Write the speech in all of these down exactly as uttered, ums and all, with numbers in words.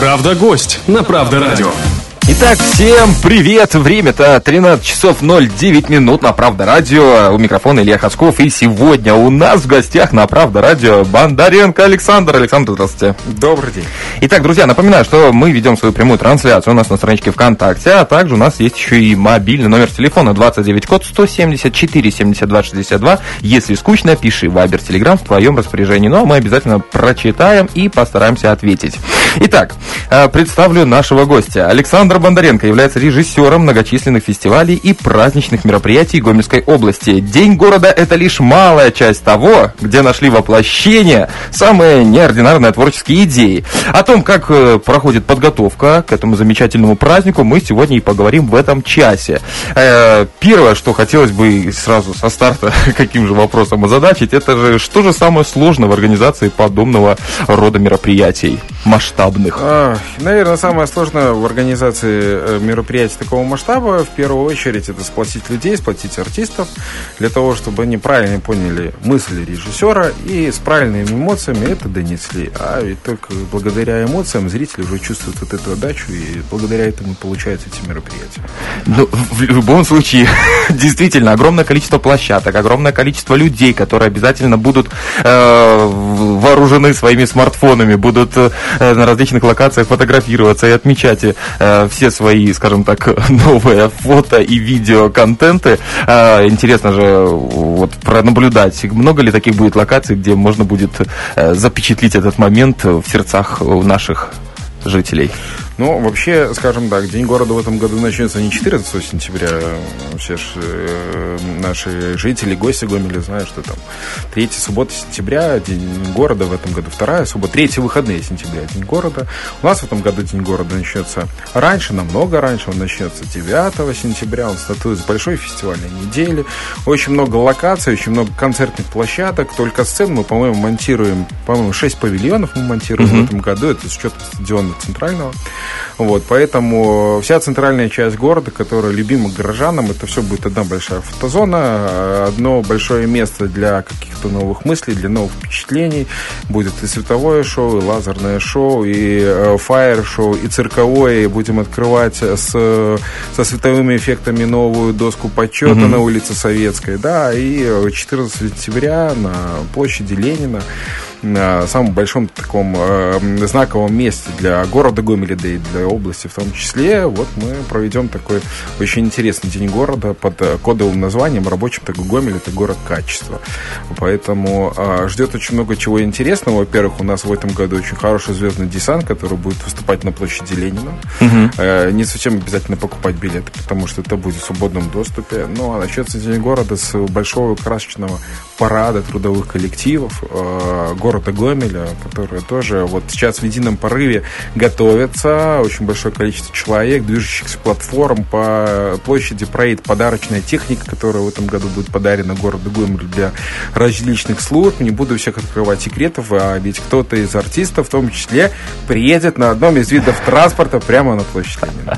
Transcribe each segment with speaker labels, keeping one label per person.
Speaker 1: Правда, гость на Правда радио.
Speaker 2: Итак, всем привет! Время-то тринадцать часов ноль девять минут на Правда радио. У микрофона Илья Хасков. И сегодня у нас в гостях на Правда радио Бондаренко Александр. Александр, здравствуйте.
Speaker 3: Добрый день.
Speaker 2: Итак, друзья, напоминаю, что мы ведем свою прямую трансляцию у нас на страничке ВКонтакте, а также у нас есть еще и мобильный номер телефона двадцать девять код сто семьдесят четыре семьдесят два шестьдесят два. Если скучно, пиши Вайбер, Телеграм в твоем распоряжении. Ну, а мы обязательно прочитаем и постараемся ответить. Итак, представлю нашего гостя. Александр Бондаренко является режиссером многочисленных фестивалей и праздничных мероприятий Гомельской области. День города – это лишь малая часть того, где нашли воплощение самые неординарные творческие идеи. О том, как проходит подготовка к этому замечательному празднику, мы сегодня и поговорим в этом часе. Первое, что хотелось бы сразу со старта каким же вопросом озадачить, это же, что же самое сложное в организации подобного рода мероприятий масштабных?
Speaker 3: А, наверное, самое сложное в организации мероприятий такого масштаба, в первую очередь, это сплотить людей, сплотить артистов, для того, чтобы они правильно поняли мысли режиссера и с правильными эмоциями это донесли. А ведь только благодаря эмоциям зрители уже чувствуют вот эту отдачу, и благодаря этому получаются эти мероприятия.
Speaker 2: Ну, в любом случае, действительно, огромное количество площадок, огромное количество людей, которые обязательно будут э, вооружены своими смартфонами, будут э, на различных локациях фотографироваться и отмечать э, все свои, скажем так, новые фото и видео-контенты. Э, интересно же вот пронаблюдать, много ли таких будет локаций, где можно будет э, запечатлить этот момент в сердцах наших жителей.
Speaker 3: Ну, вообще, скажем так, День города в этом году начнется не четырнадцатого сентября. Все же э, наши жители, гости Гомеля знают, что там третья суббота сентября, День города в этом году, вторая суббота, третьи выходные сентября, День города. У нас в этом году День города начнется раньше, намного раньше. Он начнется девятого сентября, он стартует с большой фестивальной недели. Очень много локаций, очень много концертных площадок. Только сцен мы, по-моему, монтируем, по-моему, шесть павильонов мы монтируем mm-hmm. в этом году. Это с учетом стадиона центрального. Вот, поэтому вся центральная часть города, которая любима горожанам, это все будет одна большая фотозона, одно большое место для каких-то новых мыслей, для новых впечатлений. Будет и световое шоу, и лазерное шоу, и фаер-шоу, и цирковое. И будем открывать с, со световыми эффектами новую доску почета mm-hmm. на улице Советской. Да, и четырнадцатого сентября на площади Ленина, на самом большом таком э, знаковом месте для города Гомеля, да и для области в том числе, вот мы проведем такой очень интересный День города под кодовым названием рабочим такой Гомель, это город качества. Поэтому э, ждет очень много чего интересного. Во-первых, у нас в этом году очень хороший звездный десант, который будет выступать на площади Ленина. Угу. Э, не совсем обязательно покупать билеты, потому что это будет в свободном доступе. Ну, а начнется День города с большого красочного парада трудовых коллективов э, города Гомеля, которые тоже вот сейчас в едином порыве готовятся. Очень большое количество человек, движущихся платформ. По площади проедет подарочная техника, которая в этом году будет подарена городу Гомелю для различных служб. Не буду всех открывать секретов, а ведь кто-то из артистов, в том числе, приедет на одном из видов транспорта прямо на площадь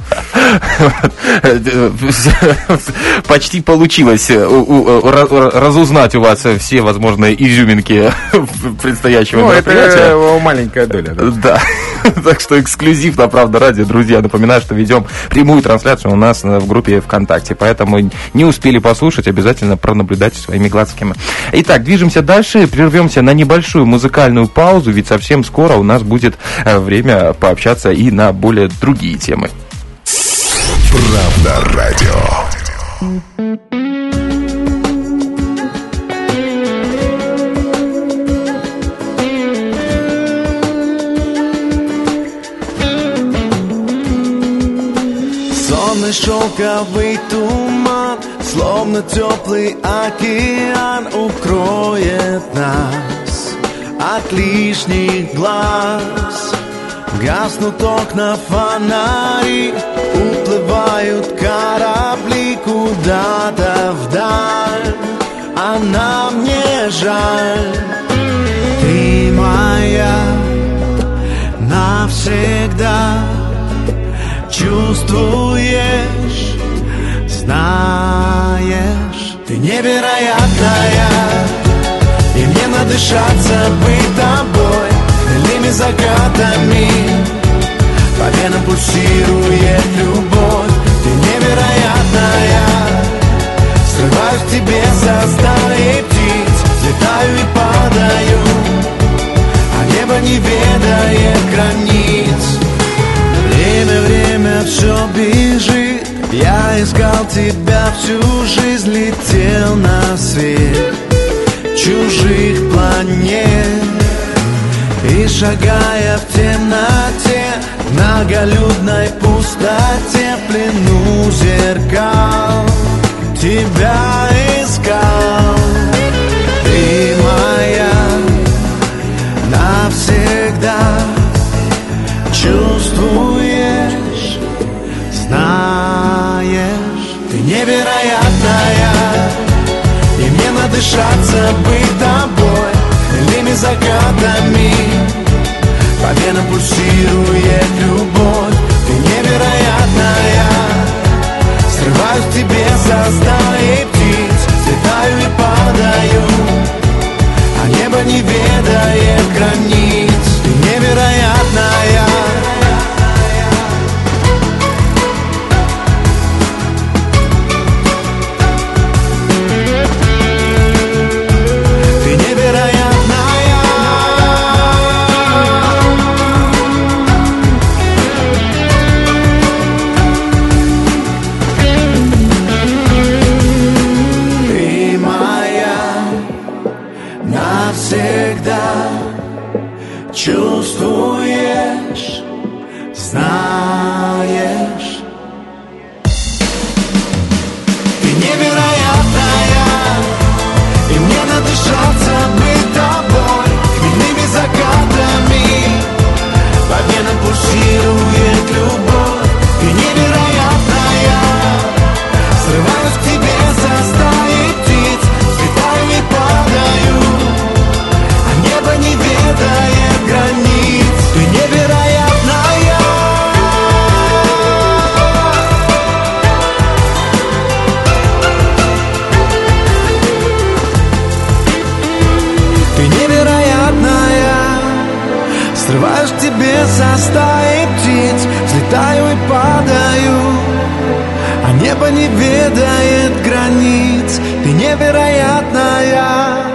Speaker 3: Ленина.
Speaker 2: Почти получилось разузнать у вас все возможные изюминки предстоящего ну, мероприятия.
Speaker 3: Это маленькая доля. Да.
Speaker 2: да. Так что эксклюзив на Правда радио, друзья. Напоминаю, что ведем прямую трансляцию у нас в группе ВКонтакте. Поэтому не успели послушать, обязательно пронаблюдайте своими глазками. Итак, движемся дальше. Прервемся на небольшую музыкальную паузу, ведь совсем скоро у нас будет время пообщаться и на более другие темы.
Speaker 1: Правда радио.
Speaker 4: Шелковый туман, словно теплый океан, укроет нас от лишних глаз. Гаснут окна, фонари, уплывают корабли куда-то вдаль, а нам не жаль. Ты моя навсегда. Чувствуешь, знаешь, ты невероятная, и мне надышаться быть тобой, дальними закатами, по венам пульсирует любовь. Ты невероятная, срываюсь к тебе со стаи птиц, взлетаю и падаю, а небо не ведает границ. Время, время все бежит, я искал тебя всю жизнь, летел на свет чужих планет. И шагая в темноте, в многолюдной пустоте, в плену зеркал тебя искал. Ты моя навсегда, чувствуешь, знаешь, ты невероятная, и мне надышаться быть тобой милыми закатами. По венам пульсирует любовь. Ты невероятная, срываюсь к тебе со стаи птиц, взлетаю и падаю, а небо не ведает границ. Ты невероятная. Чувствуешь, знаешь, ты невероятная, и мне надышаться быть тобой хмельными закатами. По венам пульсирует любовь. Ты невероятная, срываюсь к тебе со стаи птиц, взлетаю и падаю, а небо не ведает границ. Ты невероятная. Ты невероятная, срываюсь к тебе со стаи птиц, взлетаю и падаю, а небо не ведает границ. Ты невероятная.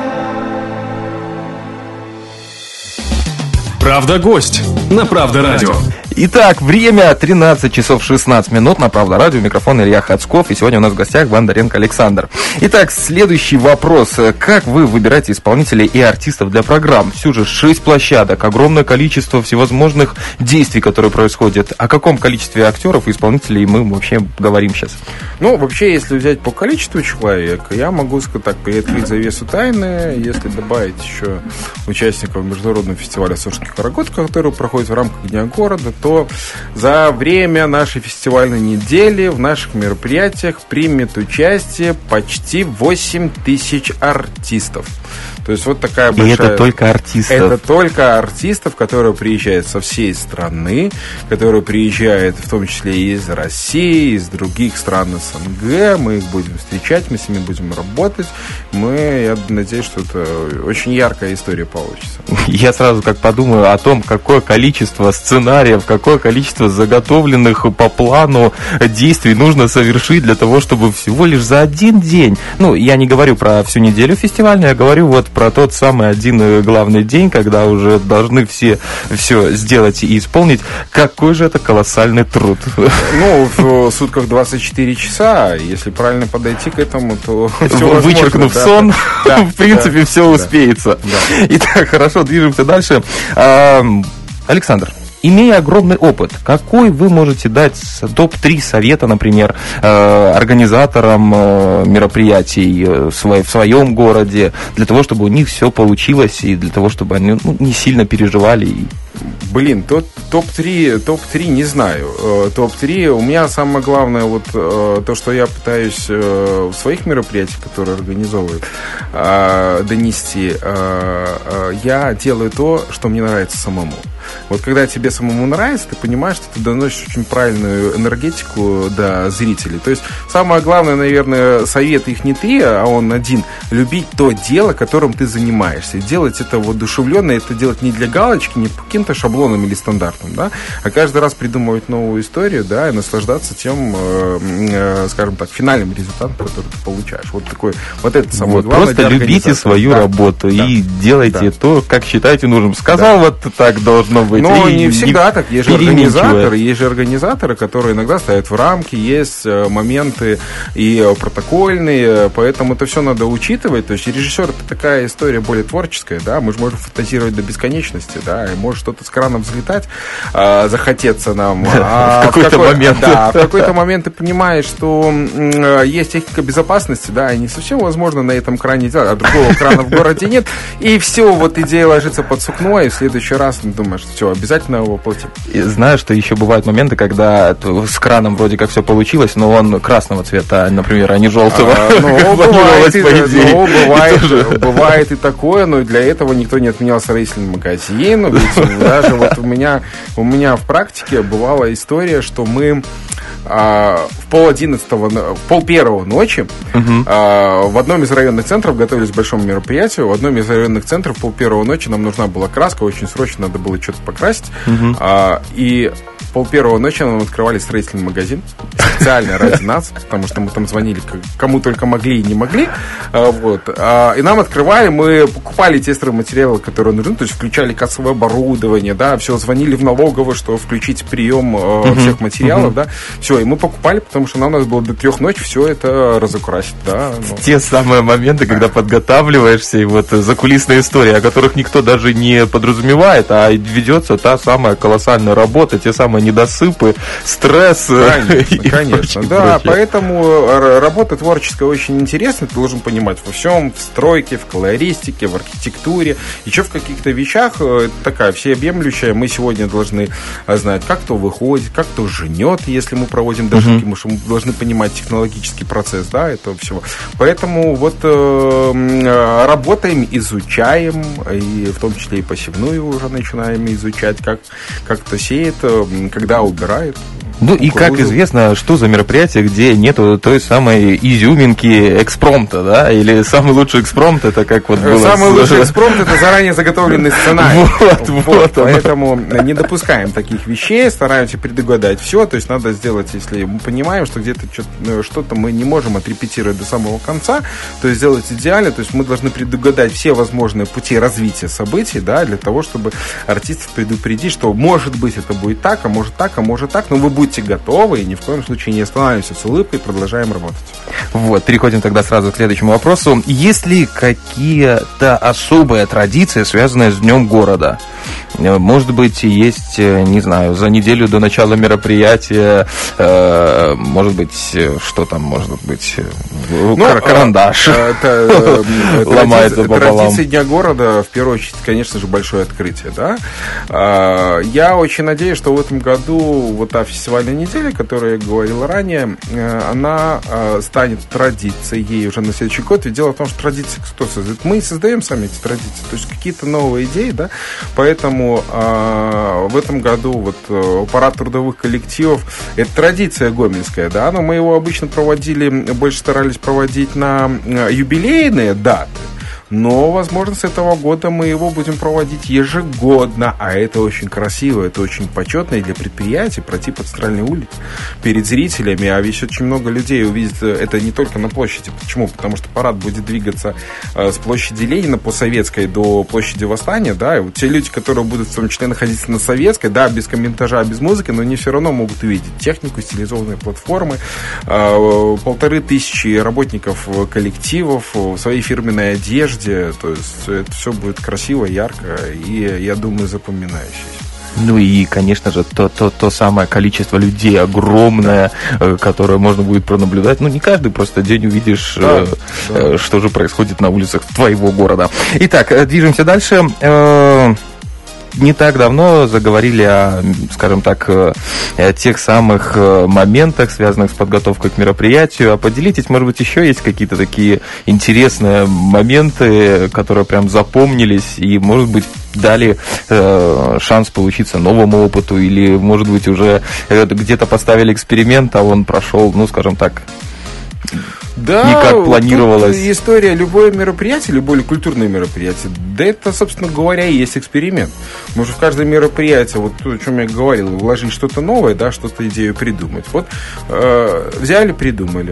Speaker 1: Правда, гость на Правда радио.
Speaker 2: Итак, время тринадцать часов шестнадцать минут на Правда радио. Микрофон Илья Хацков. И сегодня у нас в гостях Бондаренко Александр. Итак, следующий вопрос. Как вы выбираете исполнителей и артистов для программ? Все же шесть площадок, огромное количество всевозможных действий, которые происходят. О каком количестве актеров и исполнителей мы вообще говорим сейчас?
Speaker 3: Ну, вообще, если взять по количеству человек, я могу сказать так, приоткрыть завесу тайны. Если добавить еще участников международного фестиваля «Сочинских карагод», который проходит в рамках Дня города, то за время нашей фестивальной недели в наших мероприятиях примет участие почти восемь тысяч артистов. То есть вот такая большая...
Speaker 2: И это только артистов.
Speaker 3: Это только артистов, которые приезжают со всей страны, которые приезжают в том числе и из России, из других стран СНГ. Мы их будем встречать, мы с ними будем работать. Мы, я надеюсь, что это очень яркая история получится.
Speaker 2: Я сразу как подумаю о том, какое количество сценариев, какое количество заготовленных по плану действий нужно совершить для того, чтобы всего лишь за один день, ну, я не говорю про всю неделю фестивальную, я говорю вот про тот самый один главный день, когда уже должны все все сделать и исполнить. Какой же это колоссальный труд.
Speaker 3: Ну, в сутках двадцать четыре часа, если правильно подойти к этому, то все
Speaker 2: вычеркнув
Speaker 3: да,
Speaker 2: сон,
Speaker 3: да,
Speaker 2: в принципе,
Speaker 3: да,
Speaker 2: все
Speaker 3: да,
Speaker 2: успеется.
Speaker 3: Да.
Speaker 2: Итак, хорошо, движемся дальше. Александр, имея огромный опыт, какой вы можете дать топ три совета, например, организаторам мероприятий в своем городе, для того, чтобы у них все получилось, и для того, чтобы они ну, не сильно переживали?
Speaker 3: Блин, топ-три, топ-три не знаю. топ-три, у меня самое главное, вот то, что я пытаюсь в своих мероприятиях, которые организовываю, донести. Я делаю то, что мне нравится самому. Вот когда тебе самому нравится, ты понимаешь, что ты доносишь очень правильную энергетику до зрителей. То есть самое главное, наверное, совет их не три, а он один. Любить то дело, которым ты занимаешься. И делать это воодушевленно, это делать не для галочки, не по каким-то шаблонам или стандартам, да, а каждый раз придумывать новую историю, да, и наслаждаться тем, э, э, скажем так, финальным результатом, который ты получаешь. Вот такой, вот это самое
Speaker 2: вот,
Speaker 3: главное.
Speaker 2: Просто любите свою да, работу да, и делайте да. то, как считаете нужным. Сказал, да. вот так должно быть.
Speaker 3: Но не всегда так. Есть же организаторы, есть же организаторы, которые иногда ставят в рамки, есть моменты и протокольные, поэтому это все надо учитывать. То есть режиссер — это такая история более творческая, да, мы же можем фантазировать до бесконечности, да, и может что-то с краном взлетать, а, захотеться нам. А
Speaker 2: в какой-то
Speaker 3: в какой,
Speaker 2: момент.
Speaker 3: Да, в какой-то момент ты понимаешь, что есть техника безопасности, да, и не совсем возможно на этом кране делать, а другого крана в городе нет, и все, вот идея ложится под сукно, и в следующий раз ты думаешь, все, обязательно его воплотим.
Speaker 2: И знаю, что еще бывают моменты, когда с краном вроде как все получилось, но он красного цвета, например, а не желтого.
Speaker 3: А, ну, бывает, и, ну, бывает, и бывает и такое, но для этого никто не отменял строительный магазин. Ведь даже вот у меня, у меня в практике бывала история, что мы а, в пол одиннадцатого, в пол первого ночи uh-huh. а, в одном из районных центров готовились к большому мероприятию. В одном из районных центров в пол первого ночи нам нужна была краска, очень срочно надо было что-то покрасить. Uh-huh. А, и в пол первого ночи нам открывали строительный магазин специально ради нас, потому что мы там звонили кому только могли и не могли. А, вот. А, и нам открывали, мы покупали те стройматериалы, которые нужны, то есть включали кассовое оборудование, да, все, звонили в налоговую, что включить прием uh-huh. всех материалов, uh-huh. да, все, и мы покупали, потому что нам надо было до трех ночи все это разукрасить, да.
Speaker 2: Ну. Те самые моменты, когда подготавливаешься, и вот закулисные истории, о которых никто даже не подразумевает, а ведется та самая колоссальная работа, те самые недосыпы, стресс.
Speaker 3: Конечно, конечно, да, поэтому работа творческая очень интересная, ты должен понимать во всем, в стройке, в колористике, в архитектуре, еще в каких-то вещах, такая всеобъемлющая, мы сегодня должны знать, как кто выходит, как кто женет, если мы проводим дожинки, uh-huh. мы должны понимать технологический процесс, да, этого всего. Поэтому вот э, работаем, изучаем, и в том числе и посевную уже начинаем изучать, как, как кто сеет, когда убирает.
Speaker 2: Ну и, как известно, что за мероприятие, где нету той самой изюминки экспромта, да? Или самый лучший экспромт, это как вот было...
Speaker 3: Самый с... лучший экспромт — это заранее заготовленный сценарий.
Speaker 2: Вот, вот, вот.
Speaker 3: Поэтому не допускаем таких вещей, стараемся предугадать все. То есть надо сделать, если мы понимаем, что где-то что-то мы не можем отрепетировать до самого конца, то есть сделать идеально. То есть мы должны предугадать все возможные пути развития событий, да, для того, чтобы артистов предупредить, что может быть это будет так, а может так, а может так, но вы будете Будьте готовы и ни в коем случае не останавливаемся с улыбкой, продолжаем работать.
Speaker 2: Вот, переходим тогда сразу к следующему вопросу. Есть ли какие-то особые традиции, связанные с Днем города? Может быть, есть, не знаю, за неделю до начала мероприятия, э, может быть, что там может быть? Ну, карандаш ломается пополам.
Speaker 3: Традиции Дня города, в первую очередь, конечно же, большое открытие, да? Я очень надеюсь, что в этом году вот та фестивальная неделя, о которой я говорил ранее, она станет традицией уже на следующий год. Ведь дело в том, что традиции кто создает? Мы создаем сами эти традиции, то есть какие-то новые идеи, да? Поэтому в этом году вот парад трудовых коллективов — это традиция гомельская, да, но мы его обычно проводили, больше старались проводить на юбилейные даты. Но, возможно, с этого года мы его будем проводить ежегодно, а это очень красиво, это очень почетно и для предприятий пройти по Центральной улице перед зрителями, а ведь очень много людей увидит это не только на площади. Почему? Потому что парад будет двигаться с площади Ленина по Советской до площади Восстания, да, и вот те люди, которые будут в том числе находиться на Советской, да, без комментажа, без музыки, но они все равно могут увидеть технику, стилизованные платформы, полторы тысячи работников коллективов в своей фирменной одежде. То есть это все будет красиво, ярко и, я думаю, запоминающееся.
Speaker 2: Ну и, конечно же, то, то, то самое количество людей огромное, которое можно будет пронаблюдать. Ну, не каждый просто день увидишь, да, да. что же происходит на улицах твоего города. Итак, движемся дальше. не так давно заговорили о, скажем так, о тех самых моментах, связанных с подготовкой к мероприятию. А поделитесь, может быть, еще есть какие-то такие интересные моменты, которые прям запомнились и, может быть, дали э, шанс получиться новому опыту, или, может быть, уже э, где-то поставили эксперимент, а он прошел, ну, скажем так,
Speaker 3: да,
Speaker 2: не как планировалось.
Speaker 3: История, любое мероприятие, любое культурное мероприятие, да это, собственно говоря, и есть эксперимент. Мы же в каждое мероприятие, вот то, о чем я говорил, вложить что-то новое, да, что-то идею придумать. Вот э, взяли, придумали,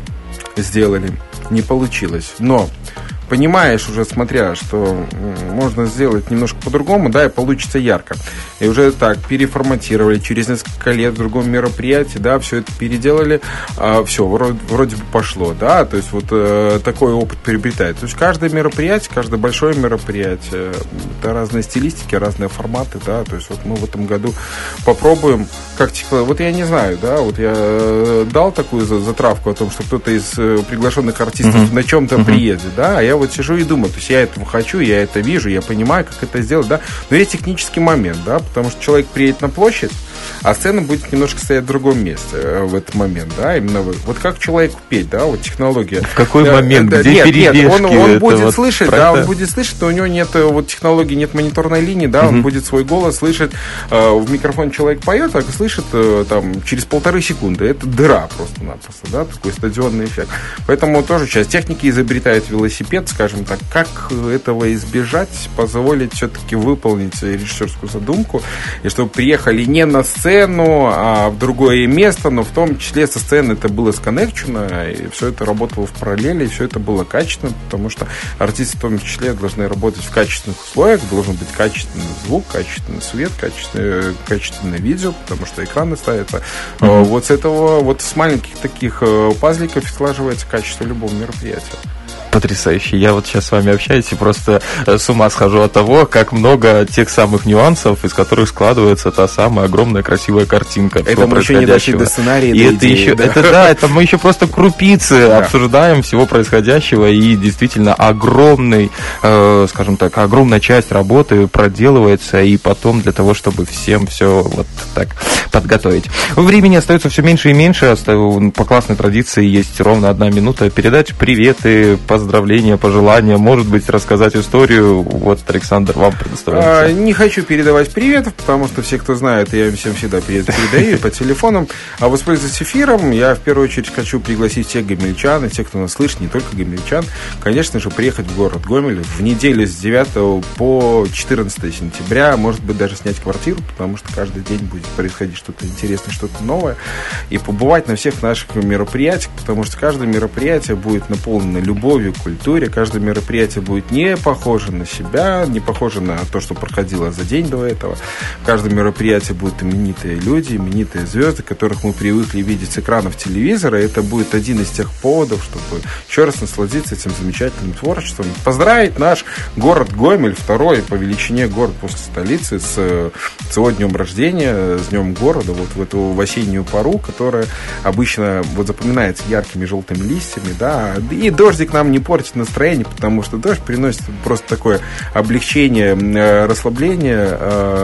Speaker 3: сделали, не получилось, но понимаешь уже, смотря, что можно сделать немножко по-другому, да, и получится ярко. И уже так переформатировали, через несколько лет в другом мероприятии, да, все это переделали, а, все, вроде, вроде бы пошло, да, то есть вот э, такой опыт приобретает. То есть каждое мероприятие, каждое большое мероприятие, это разные стилистики, разные форматы, да, то есть вот мы в этом году попробуем, как типа, вот я не знаю, да, вот я дал такую затравку о том, что кто-то из приглашенных артистов mm-hmm. на чем-то mm-hmm. приедет, да, а я вот сижу и думаю, то есть я этого хочу, я это вижу, я понимаю, как это сделать, да, но есть технический момент, да, потому что человек приедет на площадь, а сцена будет немножко стоять в другом месте в этот момент, да, именно вот, вот как человеку петь, да, вот технология.
Speaker 2: В какой
Speaker 3: да,
Speaker 2: момент,
Speaker 3: да,
Speaker 2: где
Speaker 3: нет,
Speaker 2: перебежки?
Speaker 3: Нет, он, он будет
Speaker 2: вот
Speaker 3: слышать, да, он будет слышать, но у него нет вот технологии, нет мониторной линии, да, uh-huh. он будет свой голос слышать, э, в микрофон человек поет, а слышит э, там через полторы секунды, это дыра просто-напросто, да, такой стадионный эффект. Поэтому тоже часть техники изобретает велосипед, скажем так, как этого избежать, позволить все-таки выполнить режиссерскую задумку, и чтобы приехали не на сцену, а в другое место, но в том числе со сцены это было сконнекчено, и все это работало в параллели, и все это было качественно, потому что артисты в том числе должны работать в качественных условиях, должен быть качественный звук, качественный свет, качественное, качественное видео, потому что экраны ставятся. Mm-hmm. Вот с этого, вот с маленьких таких пазликов складывается качество любого мероприятия.
Speaker 2: Потрясающе. Я вот сейчас с вами общаюсь и просто с ума схожу от того, как много тех самых нюансов, из которых складывается та самая огромная красивая картинка.
Speaker 3: Это мы еще не дошли до сценария,
Speaker 2: и
Speaker 3: до
Speaker 2: это
Speaker 3: идеи,
Speaker 2: еще,
Speaker 3: да.
Speaker 2: это да, это мы еще просто крупицы
Speaker 3: да.
Speaker 2: обсуждаем всего происходящего, и действительно огромный, э, скажем так, огромная часть работы проделывается, и потом для того, чтобы всем все вот так подготовить. Времени остается все меньше и меньше. По классной традиции есть ровно одна минута передать приветы, поздравления, пожелания, может быть, рассказать историю. Вот, Александр, вам предоставляется.
Speaker 3: А, не хочу передавать приветов, потому что все, кто знает, я им всем всегда привет передаю по телефонам. А воспользуясь эфиром, я в первую очередь хочу пригласить всех гомельчан и тех, кто нас слышит, не только гомельчан, конечно же, приехать в город Гомель в неделю с девятого по четырнадцатое сентября, может быть, даже снять квартиру, потому что каждый день будет происходить что-то интересное, что-то новое, и побывать на всех наших мероприятиях, потому что каждое мероприятие будет наполнено любовью, культуре, каждое мероприятие будет не похоже на себя, не похоже на то, что проходило за день до этого. В каждом мероприятии будут именитые люди, именитые звезды, которых мы привыкли видеть с экранов телевизора. Это будет один из тех поводов, чтобы еще раз насладиться этим замечательным творчеством. Поздравить наш город Гомель, второй по величине город после столицы, с, с его днем рождения, с днем города, вот в эту в осеннюю пору, которая обычно вот запоминается яркими желтыми листьями, да, и дождик нам не портит настроение, потому что дождь приносит просто такое облегчение, расслабление,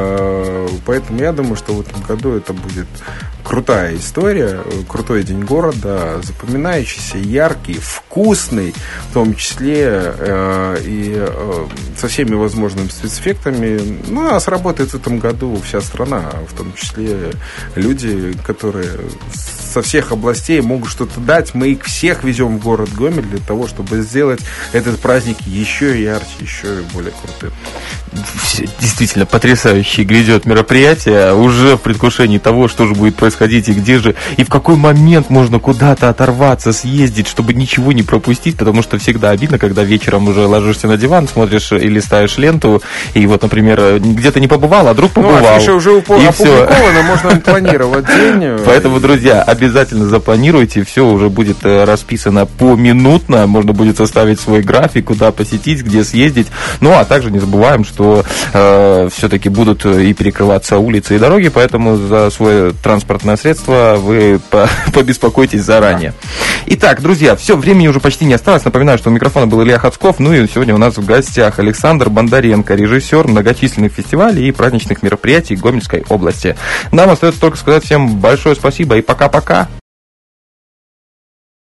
Speaker 3: поэтому я думаю, что в этом году это будет крутая история, крутой день города, запоминающийся, яркий, вкусный, в том числе э, и э, со всеми возможными спецэффектами. Ну, а сработает в этом году вся страна, в том числе люди, которые со всех областей могут что-то дать. Мы их всех везем в город Гомель для того, чтобы сделать этот праздник еще ярче, еще более крутым.
Speaker 2: Действительно, потрясающе грядет мероприятие, уже в предвкушении того, что же будет происходить и где же, и в какой момент можно куда-то оторваться, съездить, чтобы ничего не пропустить, потому что всегда обидно, когда вечером уже ложишься на диван, смотришь и листаешь ленту, и вот, например, где-то не побывал, а вдруг побывал. Ну, афиша
Speaker 3: уже опубликована, можно планировать день.
Speaker 2: Поэтому, друзья, обязательно запланируйте, все уже будет расписано поминутно, можно будет составить свой график, куда посетить, где съездить. Ну, а также не забываем, что э, все-таки будут и перекрываться улицы и дороги, поэтому за свое транспортное средство вы по- побеспокойтесь заранее. Итак, друзья, все, времени уже почти не осталось. Напоминаю, что у микрофона был Илья Хацков, ну и сегодня у нас в гостях Александр Бондаренко, режиссер многочисленных фестивалей и праздничных мероприятий Гомельской области. Нам остается только сказать всем большое спасибо и пока-пока.